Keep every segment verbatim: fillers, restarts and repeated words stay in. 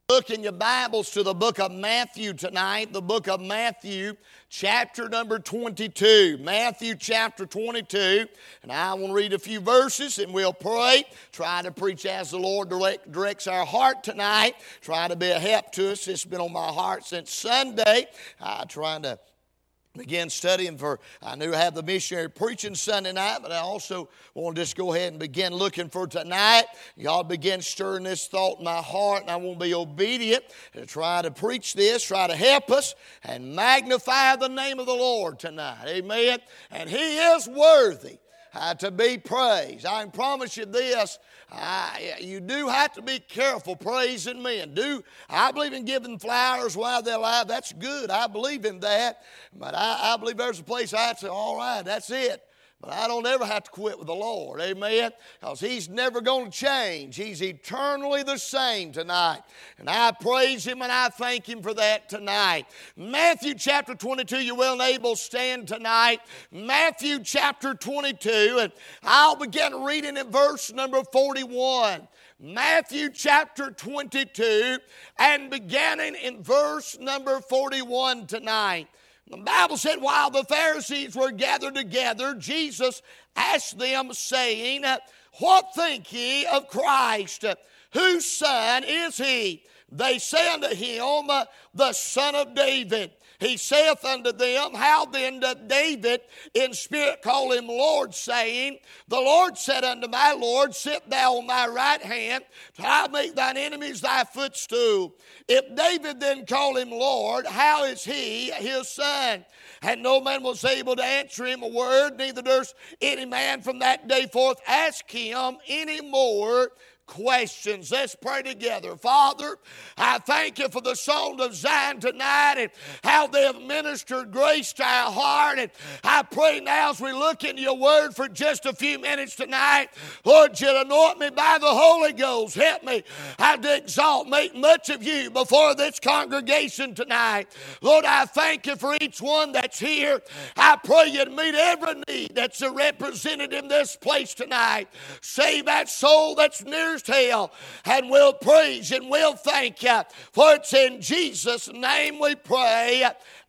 Look in your Bibles to the book of Matthew tonight, the book of Matthew, chapter number twenty-two. Matthew chapter twenty-two, and I want to read a few verses and we'll pray. Try to preach as the Lord direct, directs our heart tonight. Try to be a help to us. It's been on my heart since Sunday. I trying to begin studying for, I knew I have the missionary preaching Sunday night, but I also want to just go ahead and begin looking for tonight. Y'all begin stirring this thought in my heart, and I want to be obedient to try to preach this, try to help us, and magnify the name of the Lord tonight. Amen. And He is worthy Uh, to be praised. I can promise you this, I, you do have to be careful praising men. Do I believe in giving flowers while they're alive? That's good. I believe in that. But I, I believe there's a place I have to say, all right, that's it. But I don't ever have to quit with the Lord, amen? Because He's never going to change. He's eternally the same tonight. And I praise Him and I thank Him for that tonight. Matthew chapter twenty-two, you're well and able to stand tonight. Matthew chapter twenty-two, and I'll begin reading in verse number forty-one. Matthew chapter twenty-two, and beginning in verse number forty-one tonight. The Bible said, while the Pharisees were gathered together, Jesus asked them, saying, what think ye of Christ? Whose son is He? They say unto Him, the Son of David. He saith unto them, how then doth David in spirit call Him Lord, saying, the Lord said unto my Lord, sit thou on my right hand, till I make thine enemies thy footstool. If David then call Him Lord, how is He His son? And no man was able to answer Him a word, neither durst any man from that day forth ask Him any more questions. Let's pray together. Father, I thank You for the song of Zion tonight and how they have ministered grace to our heart. And I pray now as we look into Your word for just a few minutes tonight, Lord, You'd anoint me by the Holy Ghost. Help me I to exalt, make much of You before this congregation tonight. Lord, I thank You for each one that's here. I pray You'd meet every need that's represented in this place tonight. Save that soul that's nearest hell, and we'll praise and we'll thank You. For it's in Jesus' name we pray.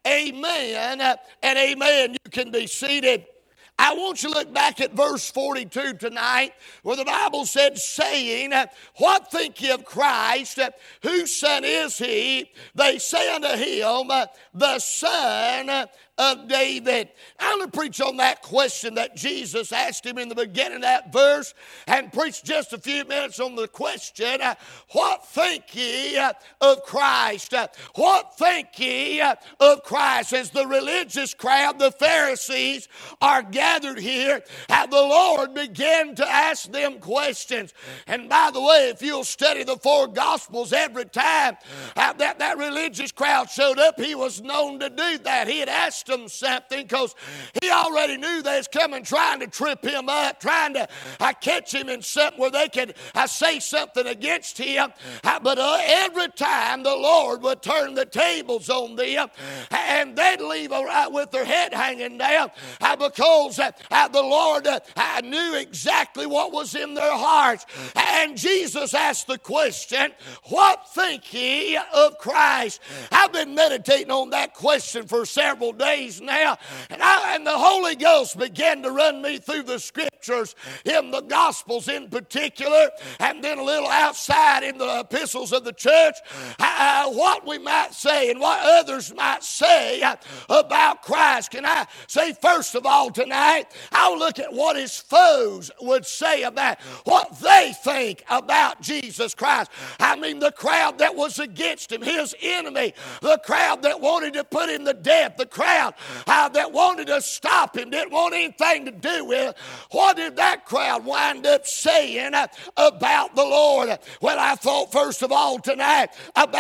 Amen and amen. You can be seated. I want you to look back at verse forty-two tonight, where the Bible said, saying, what think ye of Christ? Whose son is He? They say unto Him, the Son of David. I'm going to preach on that question that Jesus asked Him in the beginning of that verse, and preach just a few minutes on the question, what think ye of Christ? What think ye of Christ? As the religious crowd, the Pharisees, are gathered here, and the Lord began to ask them questions. And by the way, if you'll study the four Gospels, every time that, that religious crowd showed up, He was known to do that. He had asked them something because He already knew they was coming, trying to trip Him up, trying to uh, catch Him in something where they could uh, say something against Him. Uh, but uh, every time the Lord would turn the tables on them, and they'd leave uh, with their head hanging down uh, because uh, uh, the Lord uh, uh, knew exactly what was in their hearts. And Jesus asked the question, what think ye of Christ? I've been meditating on that question for several days now, and, I, and the Holy Ghost began to run me through the Scriptures, in the Gospels in particular, and then a little outside in the epistles of the church, uh, what we might say and what others might say uh, about Christ. Can I say first of all tonight, I'll look at what His foes would say about what they think about Jesus Christ. I mean the crowd that was against Him, His enemy, the crowd that wanted to put Him to death, the crowd uh, that wanted to stop Him, didn't want anything to do with. What did that crowd wind up saying uh, about the Lord? Well, I thought first of all tonight about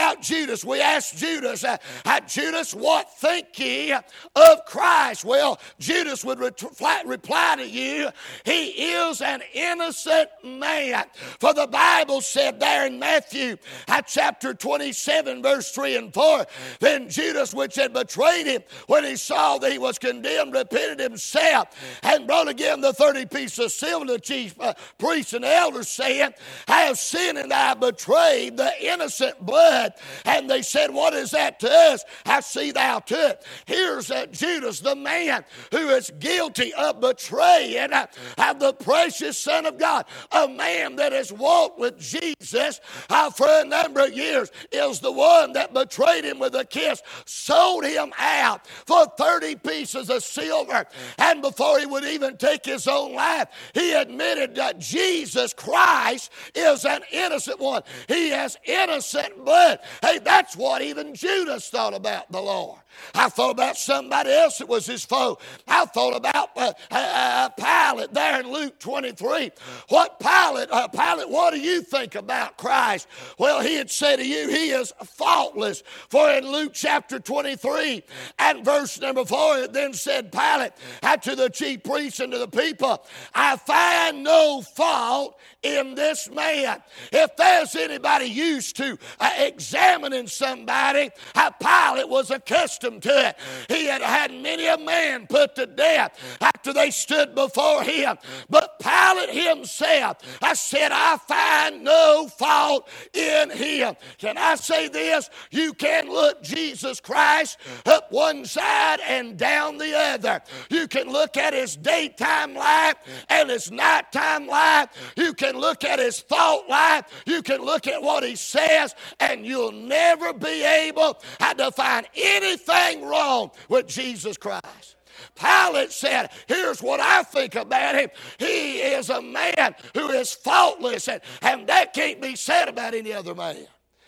about Judas. We asked Judas, uh, uh, Judas, what think ye of Christ? Well, Judas would reply, reply to you, he is an innocent man. For the Bible said there in Matthew uh, chapter twenty-seven, verse three and four, then Judas, which had betrayed him, when he saw that he was condemned, repented himself, and brought again the thirty pieces of silver to the chief uh, priests and elders, saying, I have sinned, and I have betrayed the innocent blood. And they said, what is that to us? I see thou to it. Here's uh, Judas, the man who is guilty of betraying uh, the precious Son of God, a man that has walked with Jesus uh, for a number of years, is the one that betrayed him with a kiss, sold him out for thirty pieces of silver. And before he would even take his own life, he admitted that Jesus Christ is an innocent one. He has innocent blood. Hey, that's what even Judas thought about the Lord. I thought about somebody else that was his foe. I thought about uh, uh, Pilate there in Luke twenty-three. What Pilate, uh, Pilate, what do you think about Christ? Well, he had said to you, he is faultless. For in Luke chapter twenty-three and verse number four, it then said, Pilate, to the chief priests and to the people, I find no fault in this man. If there's anybody used to uh, examining somebody, uh, Pilate was accustomed to it. He had had many a man put to death after they stood before him. But Pilate himself, I said, I find no fault in him. Can I say this? You can look Jesus Christ up one side and down the other. You can look at his daytime life and his nighttime life. You can look at his thought life. You can look at what he says, and you'll never be able to find anything wrong with Jesus Christ. Pilate said, here's what I think about him. He is a man who is faultless, and, and that can't be said about any other man.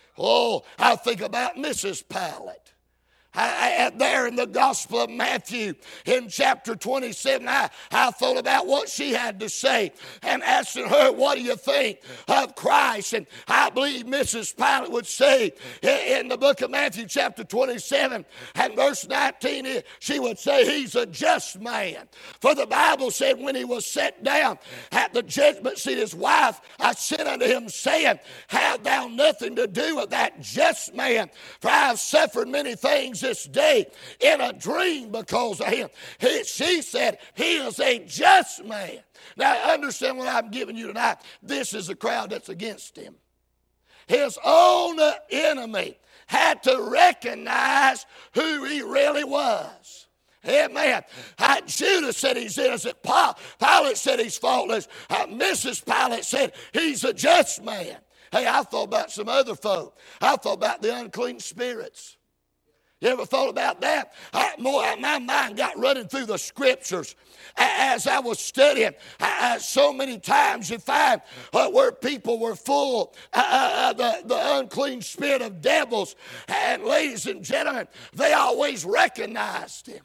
Oh, I think about Missus Pilate. I, I, there in the Gospel of Matthew in chapter twenty-seven, I, I thought about what she had to say and asking her, what do you think of Christ? And I believe Missus Pilate would say in, in the book of Matthew chapter twenty-seven and verse nineteen, she would say, he's a just man. For the Bible said when he was set down at the judgment seat, his wife, I sent unto him saying, have thou nothing to do with that just man? For I have suffered many things this day in a dream because of him. He, she said, he is a just man. Now, understand what I'm giving you tonight. This is a crowd that's against him. His own enemy had to recognize who he really was. Amen. Uh, Judas said he's innocent. Pilate said he's faultless. Uh, Missus Pilate said he's a just man. Hey, I thought about some other folk. I thought about the unclean spirits. You ever thought about that? I, more, my mind got running through the scriptures as I was studying. I, I, so many times you find uh, where people were full of uh, the, the unclean spirit of devils. And ladies and gentlemen, they always recognized him.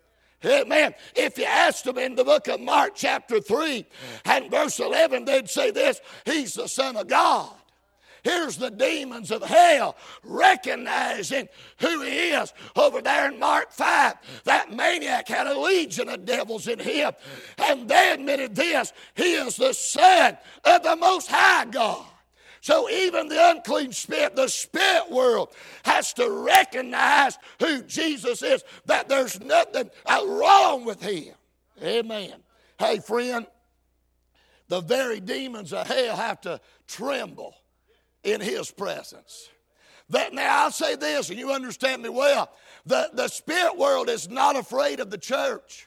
Amen. If you asked them in the book of Mark chapter three and verse eleven, they'd say this, he's the Son of God. Here's the demons of hell recognizing who he is. Over there in Mark five, that maniac had a legion of devils in him. And they admitted this, he is the Son of the Most High God. So even the unclean spirit, the spirit world, has to recognize who Jesus is, that there's nothing wrong with him. Amen. Hey, friend, the very demons of hell have to tremble in his presence. That now I'll say this, and you understand me well. The, the spirit world is not afraid of the church.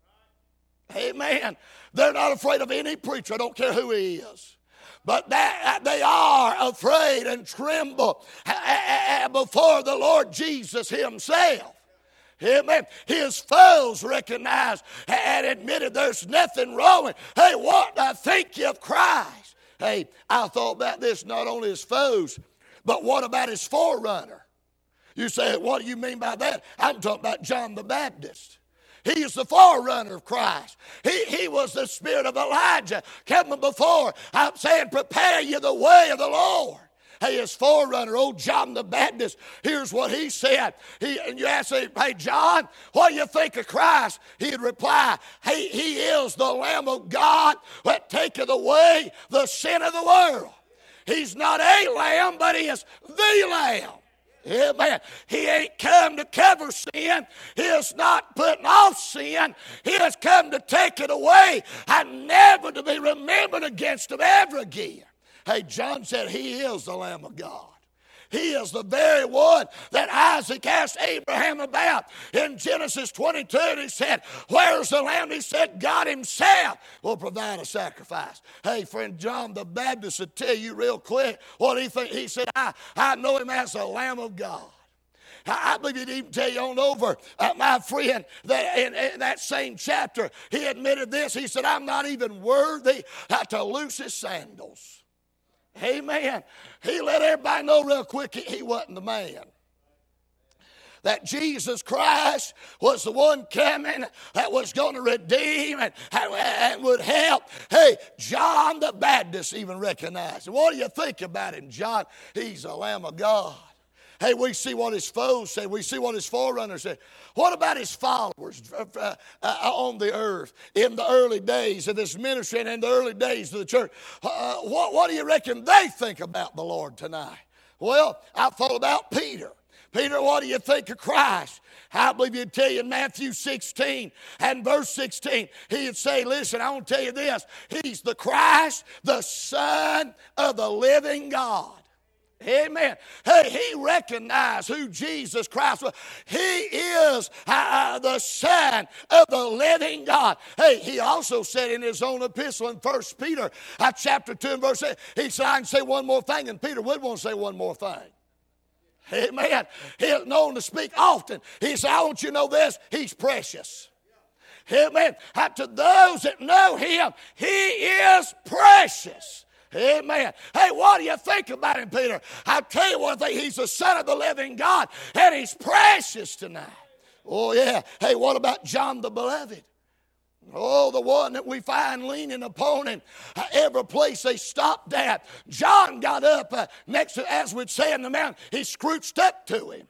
Amen. They're not afraid of any preacher. I don't care who he is. But that, they are afraid and tremble before the Lord Jesus himself. Amen. His foes recognized and admitted there's nothing wrong with, hey, what I think you of Christ? Hey, I thought about this, not only his foes, but what about his forerunner? You say, what do you mean by that? I'm talking about John the Baptist. He is the forerunner of Christ. He, he was the spirit of Elijah coming before. I'm saying, prepare you the way of the Lord. hey, his forerunner, old John the Baptist, here's what he said. He, and you ask him, hey, John, what do you think of Christ? He'd reply, hey, he is the Lamb of God that taketh away the sin of the world. He's not a lamb, but he is the Lamb. Amen. He ain't come to cover sin. He is not putting off sin. He has come to take it away and never to be remembered against him ever again. Hey, John said he is the Lamb of God. He is the very one that Isaac asked Abraham about in Genesis twenty-two. And he said, where's the lamb? He said, God himself will provide a sacrifice. Hey, friend, John the Baptist would tell you real quick what he think. He said, I, I know him as the Lamb of God. I believe he'd even tell you on over, uh, my friend, that in, in that same chapter, he admitted this. He said, I'm not even worthy uh, to loose his sandals. Amen. He let everybody know real quick he, he wasn't the man. That Jesus Christ was the one coming that was going to redeem and, and, and would help. Hey, John the Baptist even recognized him. What do you think about him, John? He's the Lamb of God. Hey, we see what his foes said. We see what his forerunners said. What about his followers uh, uh, on the earth in the early days of this ministry and in the early days of the church? Uh, what, what do you reckon they think about the Lord tonight? Well, I thought about Peter. Peter, what do you think of Christ? I believe he'd tell you in Matthew sixteen and verse sixteen, he'd say, listen, I want to tell you this. He's the Christ, the Son of the living God. Amen. Hey, he recognized who Jesus Christ was. He is uh, the Son of the living God. Hey, he also said in his own epistle in First Peter uh, chapter two and verse eight, he said, I can say one more thing, and Peter would want to say one more thing. Amen. He is known to speak often. He said, I want you to know this, he's precious. Amen. Uh, to those that know him, he is precious. Amen. Hey, what do you think about him, Peter? I'll tell you one thing. He's the Son of the living God, and he's precious tonight. Oh, yeah. Hey, what about John the Beloved? Oh, the one that we find leaning upon him uh, every place they stopped at. John got up uh, next to, as we'd say in the mountain, he scrooched up to him.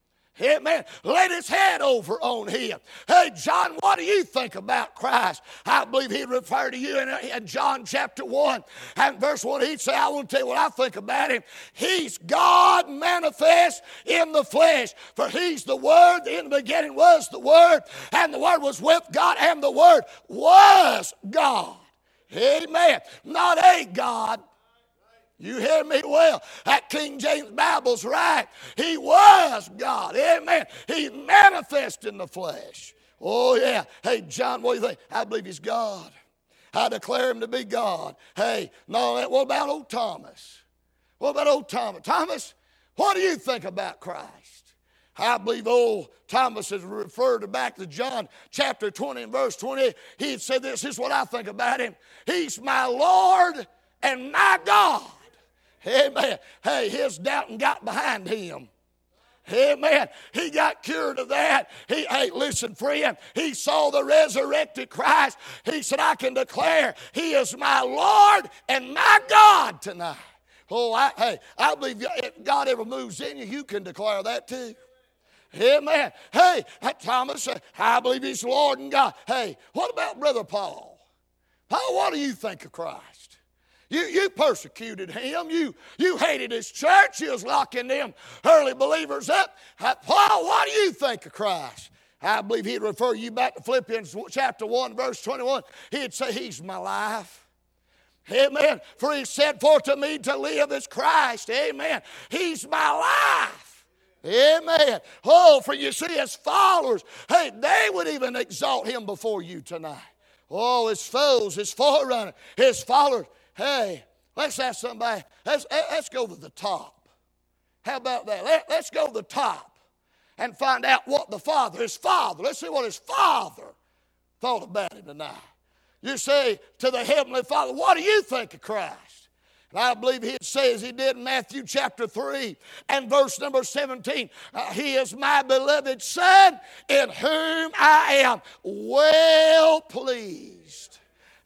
Amen. Laid his head over on him. Hey, John, what do you think about Christ? I believe he'd refer to you in, in John chapter one and verse one. He'd say, I want to tell you what I think about him. He's God manifest in the flesh. For he's the Word. In the beginning was the Word. And the Word was with God. And the Word was God. Amen. Not a God. You hear me well. That King James Bible's right. He was God. Amen. He's manifest in the flesh. Oh, yeah. Hey, John, what do you think? I believe he's God. I declare him to be God. Hey, no, what about old Thomas? What about old Thomas? Thomas, what do you think about Christ? I believe old Thomas is referred to back to John chapter twenty and verse twenty. He'd say this, this is what I think about him. He's my Lord and my God. Amen. Hey, his doubting got behind him. Amen. He got cured of that. He, hey, listen, friend. He saw the resurrected Christ. He said, I can declare he is my Lord and my God tonight. Oh, I, hey, I believe if God ever moves in you, you can declare that too. Amen. Hey, Thomas, I believe he's Lord and God. Hey, what about Brother Paul? Paul, what do you think of Christ? You, you persecuted him. You, you hated his church. You was locking them early believers up. Paul, what do you think of Christ? I believe he'd refer you back to Philippians chapter one, verse twenty-one. He'd say, he's my life. Amen. For he said, for to me to live is Christ. Amen. He's my life. Amen. Oh, for you see his followers, hey, they would even exalt him before you tonight. Oh, his foes, his forerunner, his followers. Hey, let's ask somebody, let's, let's go to the top. How about that? Let, let's go to the top and find out what the Father, his Father, let's see what his Father thought about him tonight. You say to the Heavenly Father, what do you think of Christ? And I believe he'd say as he did in Matthew chapter three and verse number seventeen, uh, he is my beloved Son in whom I am well pleased.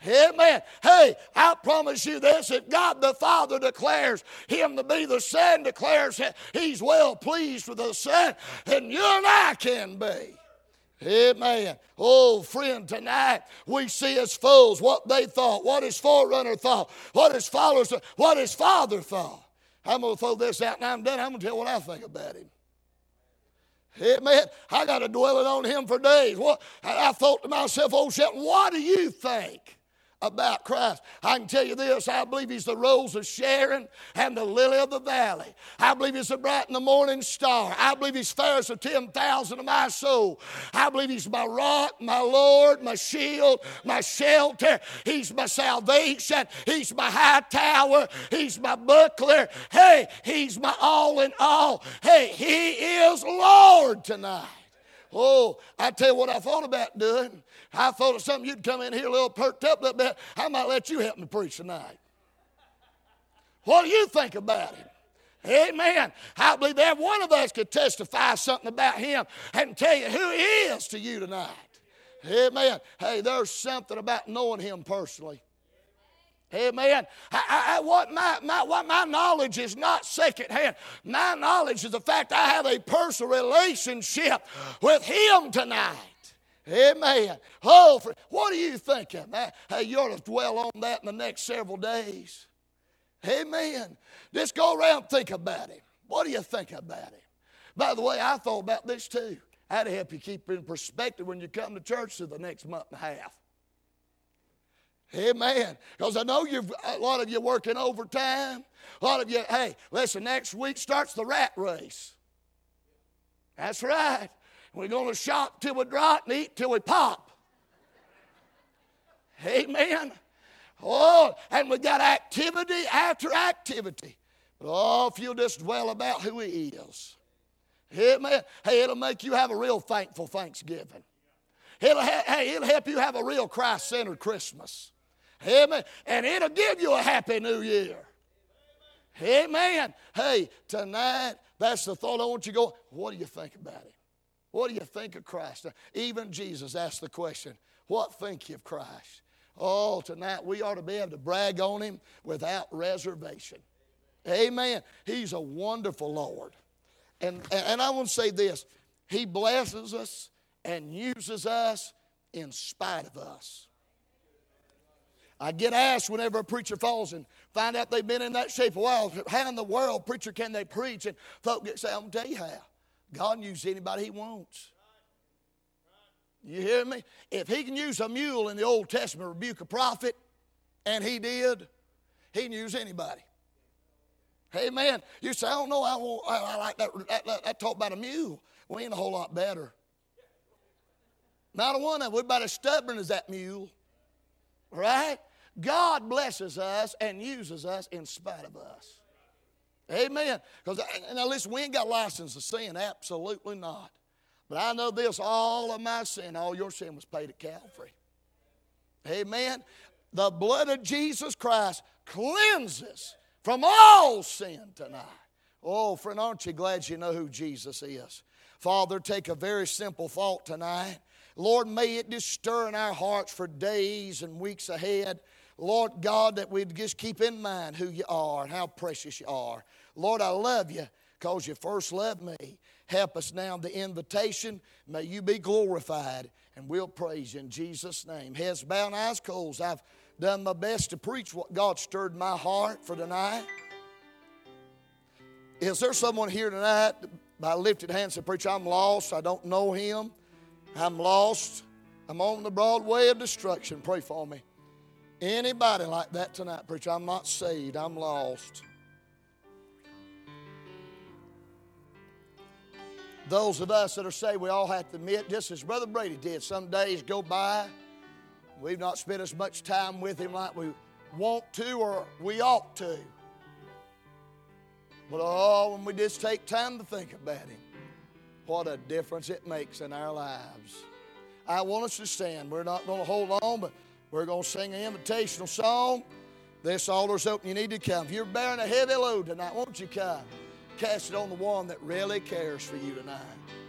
Amen. Hey, I promise you this, if God the Father declares him to be the Son, declares he's well pleased with the Son, then you and I can be. Amen. Oh, friend, tonight we see his foes, what they thought, what his forerunner thought, what his followers thought, what his father thought. I'm going to throw this out and I'm done. I'm going to tell what I think about him. Amen. I got to dwell it on him for days. What, I thought to myself, oh, Shelton, what do you think about Christ? I can tell you this, I believe he's the rose of Sharon and the lily of the valley. I believe he's the bright and the morning star. I believe he's fairest of ten thousand of my soul. I believe he's my rock, my Lord, my shield, my shelter. He's my salvation. He's my high tower. He's my buckler. Hey, he's my all in all. Hey, he is Lord tonight. Oh, I tell you what I thought about doing. I thought of something, you'd come in here a little perked up a little bit. I might let you help me preach tonight. What do you think about him? Amen. I believe every one of us could testify something about him and tell you who he is to you tonight. Amen. Hey, there's something about knowing him personally. Amen. I, I, what, my, my, what my knowledge is not secondhand. My knowledge is the fact I have a personal relationship with him tonight. Amen. Oh, for, what do you think of that? Hey, you ought to dwell on that in the next several days. Amen. Just go around and think about him. What do you think about him? By the way, I thought about this too. That'll help you keep in perspective when you come to church for the next month and a half. Amen. Because I know you've a lot of you working overtime. A lot of you, hey, listen, next week starts the rat race. That's right. We're going to shop till we drop and eat till we pop. Amen. Oh, and we got activity after activity. But oh, if you'll just dwell about who he is. Amen. Hey, it'll make you have a real thankful Thanksgiving. It'll ha- hey, it'll help you have a real Christ-centered Christmas. Amen. And it'll give you a happy new year. Amen. Hey, tonight, that's the thought I want you to go, what do you think about him? What do you think of Christ? Even Jesus asked the question, what think you of Christ? Oh, tonight we ought to be able to brag on him without reservation. Amen. He's a wonderful Lord. And, and I want to say this, he blesses us and uses us in spite of us. I get asked whenever a preacher falls and find out they've been in that shape a while, how in the world, preacher, can they preach? And folks get say, I'm going to tell you how. God can use anybody he wants. You hear me? If he can use a mule in the Old Testament to rebuke a prophet, and he did, he can use anybody. Amen. You say, I don't know, I, won't, I, I like that, that, that, that talk about a mule. We ain't a whole lot better. Not a one of them. We're about as stubborn as that mule. Right? God blesses us and uses us in spite of us. Amen. Because now listen, we ain't got license to sin. Absolutely not. But I know this, all of my sin, all your sin was paid at Calvary. Amen. The blood of Jesus Christ cleanses from all sin tonight. Oh, friend, aren't you glad you know who Jesus is? Father, take a very simple thought tonight. Lord, may it just stir in our hearts for days and weeks ahead. Lord God, that we'd just keep in mind who you are and how precious you are. Lord, I love you because you first loved me. Help us now in the invitation. May you be glorified, and we'll praise you in Jesus' name. Heads bowed and eyes closed. I've done my best to preach what God stirred my heart for tonight. Is there someone here tonight by lifted hands said, Preacher, I'm lost. I don't know him. I'm lost. I'm on the broad way of destruction. Pray for me. Anybody like that tonight, preacher? I'm not saved. I'm lost. Those of us that are saved, we all have to admit, just as Brother Brady did, some days go by, we've not spent as much time with him like we want to or we ought to. But oh, when we just take time to think about him, what a difference it makes in our lives. I want us to stand. We're not going to hold on, but we're going to sing an invitational song. This altar's open. You need to come. If you're bearing a heavy load tonight, won't you come? Cast it on the one that really cares for you tonight.